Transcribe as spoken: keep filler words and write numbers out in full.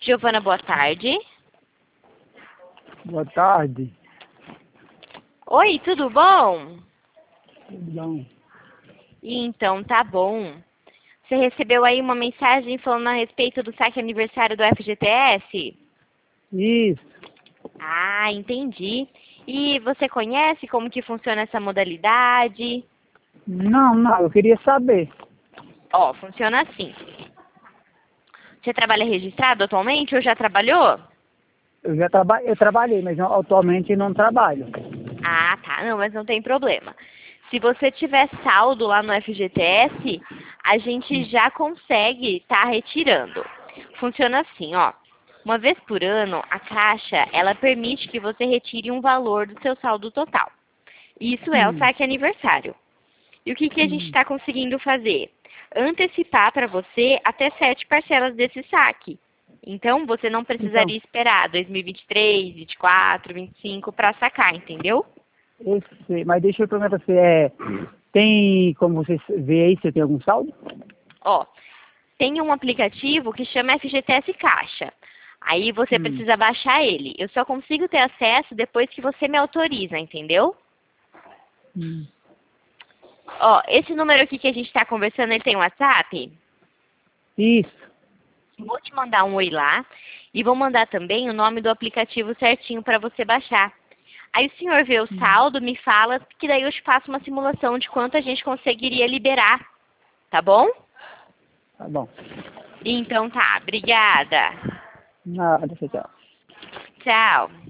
Giovana, boa tarde. Boa tarde. Oi, tudo bom? Tudo bom? Então, tá bom. Você recebeu aí uma mensagem falando a respeito do saque aniversário do F G T S? Isso. Ah, entendi. E você conhece como que funciona essa modalidade? Não, não, eu queria saber. Ó, funciona assim. Você trabalha registrado atualmente ou já trabalhou? Eu já traba eu trabalhei, mas não- atualmente não trabalho. Ah, tá. Não, mas não tem problema. Se você tiver saldo lá no F G T S, a gente já consegue estar retirando. Funciona assim, ó. Uma vez por ano, a Caixa, ela permite que você retire um valor do seu saldo total. Isso é o Hum, saque aniversário. E o que, que a gente hum. está conseguindo fazer? Antecipar para você até sete parcelas desse saque. Então, você não Então, precisaria esperar dois mil e vinte e três, vinte e quatro, vinte e cinco para sacar, entendeu? esse, mas deixa eu perguntar pra você, é, tem como você ver aí se tem algum saldo? Ó, tem um aplicativo que chama F G T S Caixa. Aí você Hum, precisa baixar ele. Eu só consigo ter acesso depois que você me autoriza, entendeu? hum. Ó, esse número aqui que a gente está conversando, ele tem WhatsApp? Isso. Vou te mandar um oi lá e vou mandar também o nome do aplicativo certinho para você baixar. Aí o senhor vê o Hum, saldo, me fala, que daí eu te faço uma simulação de quanto a gente conseguiria liberar, tá bom? tá bom. Então tá, obrigada. Nada, tchau, tchau. Tchau.